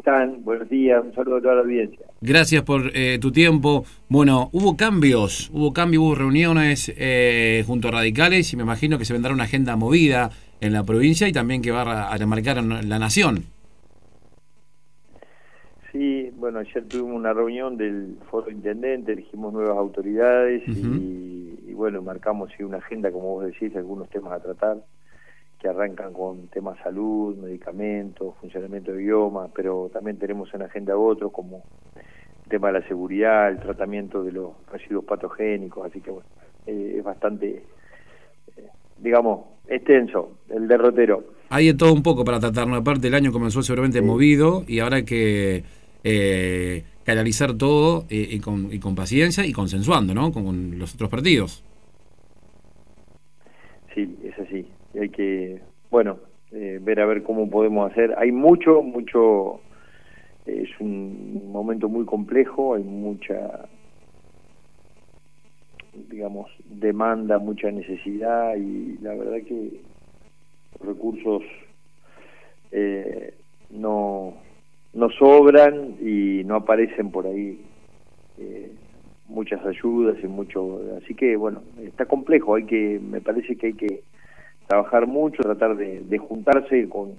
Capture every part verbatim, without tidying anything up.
están? Buenos días, un saludo a toda la audiencia. Gracias por eh, tu tiempo. Bueno, hubo cambios, hubo cambios, hubo reuniones eh, junto a radicales y me imagino que se vendrá una agenda movida en la provincia y también que va a remarcar en la nación. Sí, bueno, ayer tuvimos una reunión del Foro Intendente, elegimos nuevas autoridades uh-huh. y, y bueno, marcamos sí, una agenda, como vos decís, algunos temas a tratar, que arrancan con temas salud, medicamentos, funcionamiento de idiomas, pero también tenemos en agenda otros como el tema de la seguridad, el tratamiento de los residuos patogénicos, así que bueno, eh, es bastante, eh, digamos, extenso el derrotero. Hay de todo un poco para tratar, ¿no? Aparte el año comenzó seguramente sí. movido y ahora hay que eh, canalizar todo eh, y, con, y con paciencia y consensuando, ¿no? Con, con los otros partidos. Sí, es así. Y hay que, bueno, eh, ver a ver cómo podemos hacer. Hay mucho, mucho, eh, es un momento muy complejo, hay mucha, digamos, demanda, mucha necesidad y la verdad que los recursos eh, no, no sobran y no aparecen por ahí eh, muchas ayudas y mucho, así que bueno, está complejo, hay que, me parece que hay que trabajar mucho, tratar de, de juntarse con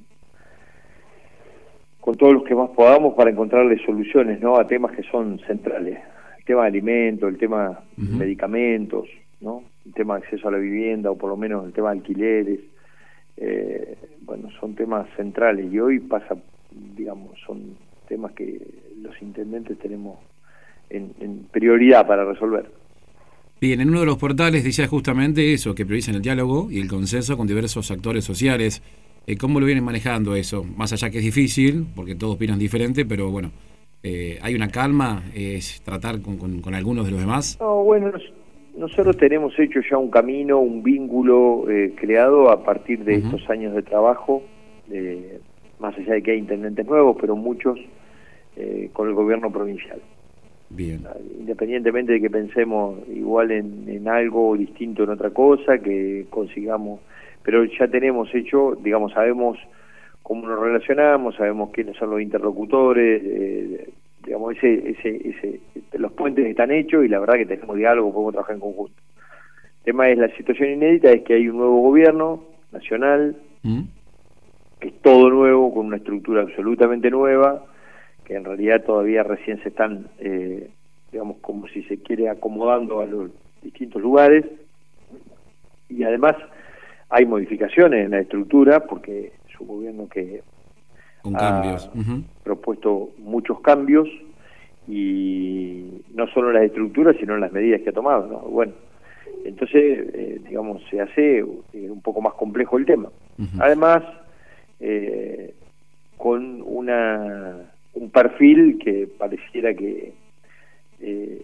con todos los que más podamos para encontrarle soluciones, ¿no? A temas que son centrales, el tema de alimentos, el tema de uh-huh. medicamentos, ¿no? El tema de acceso a la vivienda o por lo menos el tema de alquileres, eh, bueno, son temas centrales y hoy pasa, digamos, son temas que los intendentes tenemos en, en prioridad para resolver. Bien, en uno de los portales decía justamente eso, que priorizan el diálogo y el consenso con diversos actores sociales. Eh, ¿Cómo lo vienen manejando eso? Más allá que es difícil, porque todos opinan diferente, pero bueno, eh, ¿hay una calma? ¿Es tratar con, con, con algunos de los demás? No, bueno, nos, nosotros tenemos hecho ya un camino, un vínculo eh, creado a partir de uh-huh. estos años de trabajo, eh, más allá de que hay intendentes nuevos, pero muchos eh, con el gobierno provincial. Bien. Independientemente de que pensemos igual en, en algo distinto en otra cosa, que consigamos, pero ya tenemos hecho, digamos, sabemos cómo nos relacionamos, sabemos quiénes son los interlocutores, eh, digamos, ese, ese, ese, los puentes están hechos y la verdad que tenemos diálogo, podemos trabajar en conjunto. El tema es, la situación inédita es que hay un nuevo gobierno nacional, ¿Mm? que es todo nuevo, con una estructura absolutamente nueva, que en realidad todavía recién se están, eh, digamos, como si se quiere, acomodando a los distintos lugares, y además hay modificaciones en la estructura, porque es un gobierno que Con ha cambios. Uh-huh. propuesto muchos cambios, y no solo en las estructuras, sino en las medidas que ha tomado, ¿no? Bueno, entonces, eh, digamos, se hace eh, un poco más complejo el tema. Uh-huh. Además, eh, con una un perfil que pareciera que eh,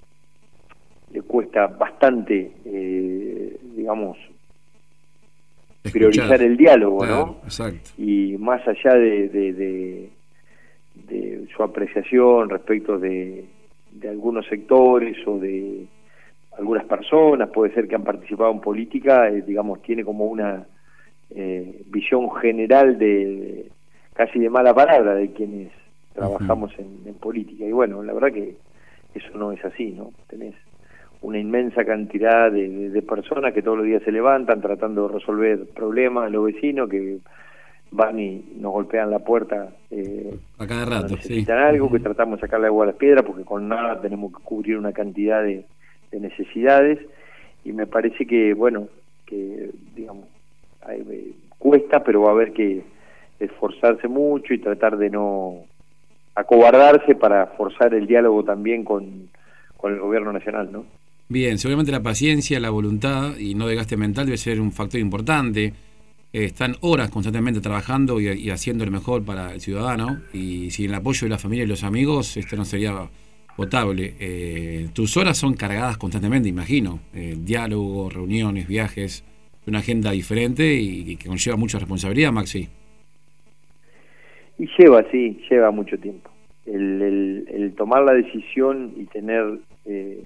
le cuesta bastante, eh, digamos, Escuchar. priorizar el diálogo, claro, ¿no? Exacto. Y más allá de, de, de, de su apreciación respecto de, de algunos sectores o de algunas personas, puede ser que han participado en política, eh, digamos, tiene como una eh, visión general de casi de mala palabra de quienes trabajamos uh-huh. en, en política, y bueno, la verdad que eso no es así, ¿no? Tenés una inmensa cantidad de, de, de personas que todos los días se levantan tratando de resolver problemas de los vecinos, que van y nos golpean la puerta eh, a cada rato, necesitan sí. algo, uh-huh. que tratamos de sacarle agua a las piedras, porque con nada tenemos que cubrir una cantidad de, de necesidades, y me parece que, bueno, que digamos, hay, eh, cuesta, pero va a haber que esforzarse mucho y tratar de no acobardarse para forzar el diálogo también con, con el gobierno nacional, ¿no? Bien, seguramente la paciencia, la voluntad y no desgaste mental debe ser un factor importante. Eh, están horas constantemente trabajando y, y haciendo lo mejor para el ciudadano, y sin el apoyo de la familia y los amigos esto no sería potable. Eh, tus horas son cargadas constantemente, imagino, eh, diálogo, reuniones, viajes, una agenda diferente y, y que conlleva mucha responsabilidad, Maxi. Y lleva, sí, lleva mucho tiempo. El, el, el tomar la decisión y tener eh,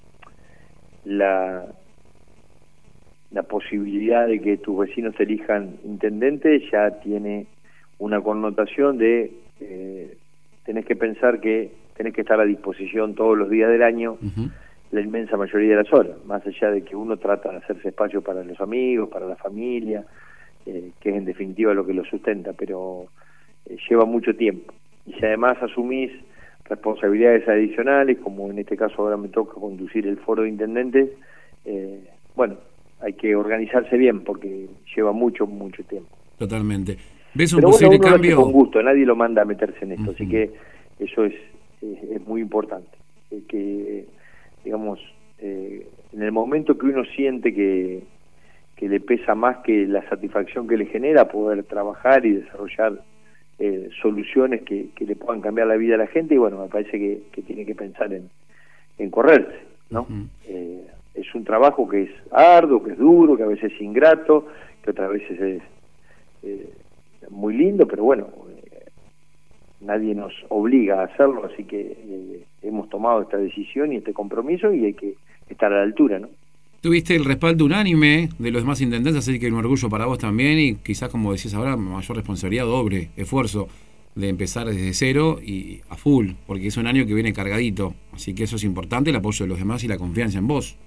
la, la posibilidad de que tus vecinos te elijan intendente ya tiene una connotación de eh, tenés que pensar que tenés que estar a disposición todos los días del año, uh-huh. la inmensa mayoría de las horas, más allá de que uno trata de hacerse espacio para los amigos, para la familia, eh, que es en definitiva lo que lo sustenta, pero eh, lleva mucho tiempo. Y si además asumís responsabilidades adicionales, como en este caso ahora me toca conducir el foro de intendentes, eh, bueno, hay que organizarse bien porque lleva mucho, mucho tiempo. Totalmente. ¿Ves un Pero posible bueno, uno cambio? Lo hace con gusto, nadie lo manda a meterse en esto, uh-huh. así que eso es, es, es muy importante. Eh, que, digamos, eh, en el momento que uno siente que, que le pesa más que la satisfacción que le genera poder trabajar y desarrollar Eh, soluciones que, que le puedan cambiar la vida a la gente, y bueno, me parece que, que tiene que pensar en, en correrse, ¿no? Uh-huh. Eh, es un trabajo que es arduo, que es duro, que a veces es ingrato, que otras veces es eh, muy lindo, pero bueno, eh, nadie nos obliga a hacerlo, así que eh, hemos tomado esta decisión y este compromiso y hay que estar a la altura, ¿no? Tuviste el respaldo unánime de los demás intendentes, así que un orgullo para vos también, y quizás, como decís ahora, mayor responsabilidad, doble esfuerzo de empezar desde cero y a full, porque es un año que viene cargadito, así que eso es importante, el apoyo de los demás y la confianza en vos.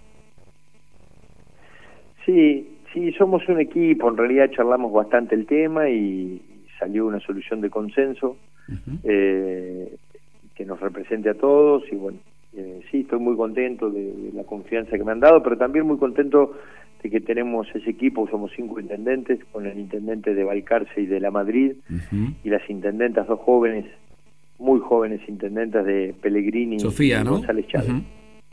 Sí, sí, somos un equipo, en realidad charlamos bastante el tema y salió una solución de consenso, uh-huh. eh, que nos represente a todos, y bueno, Eh, sí, estoy muy contento de, de la confianza que me han dado, pero también muy contento de que tenemos ese equipo, somos cinco intendentes, con el intendente de Balcarce y de La Madrid, uh-huh. y las intendentas, dos jóvenes, muy jóvenes intendentas de Pellegrini Sofía, y ¿no? González Chávez. Uh-huh.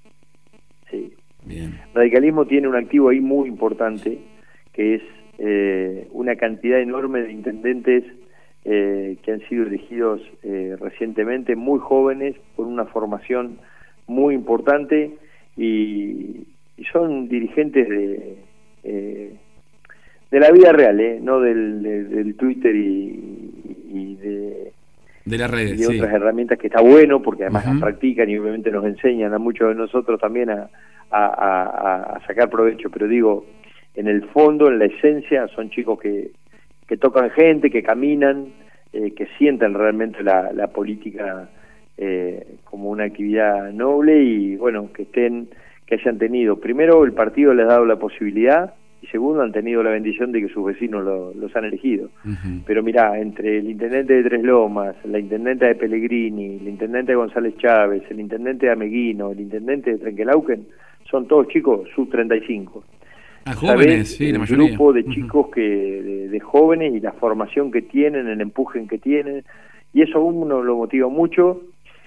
Sí. Bien. Radicalismo tiene un activo ahí muy importante, que es eh, una cantidad enorme de intendentes eh, que han sido elegidos eh, recientemente, muy jóvenes, con una formación muy importante, y, y son dirigentes de eh, de la vida real, ¿eh? No del, de, del Twitter y, y de, de las redes, y de sí. otras herramientas, que está bueno porque además uh-huh. las practican y obviamente nos enseñan a muchos de nosotros también a, a, a, a sacar provecho, pero digo, en el fondo, en la esencia, son chicos que, que tocan gente, que caminan, eh, que sientan realmente la, la política Eh, como una actividad noble, y bueno, que estén, que hayan tenido, primero el partido les ha dado la posibilidad, y segundo han tenido la bendición de que sus vecinos lo, los han elegido. Uh-huh. Pero mirá, entre el intendente de Tres Lomas, la intendente de Pellegrini, el intendente de González Chávez, el intendente de Ameguino, el intendente de Trenquelauquen, son todos chicos sub treinta y cinco. A jóvenes, sí, la mayoría. Un grupo de chicos uh-huh. que de, de jóvenes, y la formación que tienen, el empuje que tienen, y eso a uno lo motiva mucho.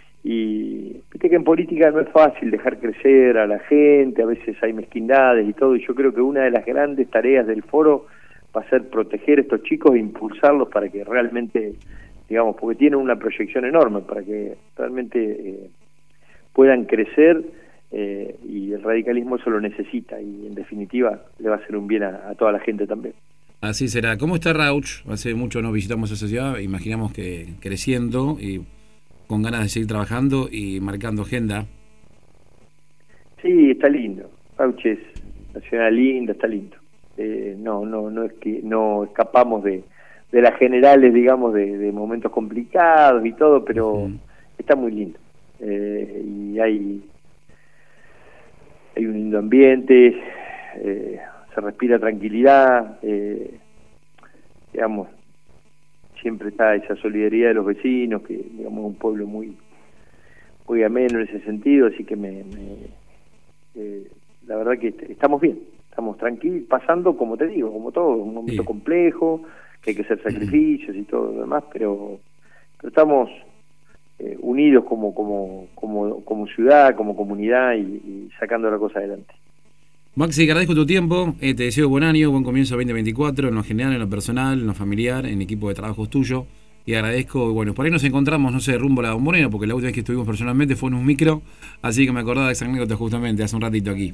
Y viste que en política no es fácil dejar crecer a la gente, a veces hay mezquindades y todo, y yo creo que una de las grandes tareas del foro va a ser proteger a estos chicos e impulsarlos para que realmente, digamos, porque tienen una proyección enorme, para que realmente eh, puedan crecer, eh, y el radicalismo eso lo necesita, y en definitiva le va a hacer un bien a, a toda la gente también. Así será. ¿Cómo está Rauch? Hace mucho no visitamos esa ciudad, imaginamos que creciendo y con ganas de seguir trabajando y marcando agenda. Sí, está lindo. Rauch es una ciudad linda, está lindo. Eh, no, no, no es que no escapamos de, de las generales, digamos, de, de momentos complicados y todo, pero uh-huh. está muy lindo. Eh, y hay hay un lindo ambiente, eh, se respira tranquilidad, eh, digamos. Siempre está esa solidaridad de los vecinos, que digamos es un pueblo muy muy ameno en ese sentido, así que me, me eh, la verdad que estamos bien, estamos tranquilos, pasando, como te digo, como todo, un momento sí. complejo, que hay que hacer sacrificios y todo lo demás, pero, pero estamos eh, unidos como como como como ciudad, como comunidad, y, y sacando la cosa adelante. Maxi, agradezco tu tiempo, eh, te deseo buen año, buen comienzo veinte veinticuatro, en lo general, en lo personal, en lo familiar, en equipo de trabajos tuyo, y agradezco, bueno, por ahí nos encontramos, no sé, rumbo a la Bombonera, porque la última vez que estuvimos personalmente fue en un micro, así que me acordaba de esa anécdota justamente hace un ratito aquí.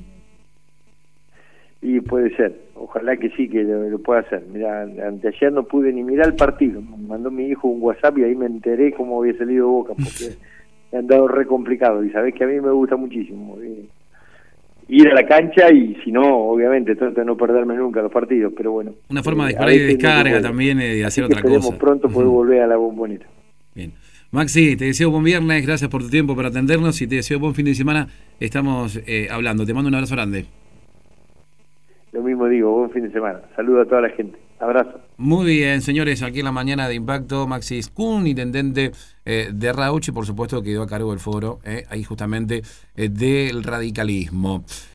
Y puede ser, ojalá que sí, que lo, lo pueda hacer. Mira, anteayer no pude ni mirar el partido, me mandó mi hijo un WhatsApp y ahí me enteré cómo había salido Boca, porque me han dado re complicado, y sabés que a mí me gusta muchísimo eh, ir a la cancha, y si no, obviamente trato de no perderme nunca los partidos, pero bueno. Una forma de, eh, de descarga también, de hacer otra cosa. Esperemos pronto poder uh-huh. volver a la Bombonera. Bien. Maxi, te deseo buen viernes, gracias por tu tiempo para atendernos y te deseo buen fin de semana. Estamos eh, hablando, te mando un abrazo grande. Lo mismo digo, buen fin de semana. Saludo a toda la gente. Abrazo. Muy bien, señores, aquí en la mañana de Impacto, Maxi Skun, intendente eh, de Rauch, y por supuesto quedó a cargo del foro, eh, ahí justamente, eh, del radicalismo.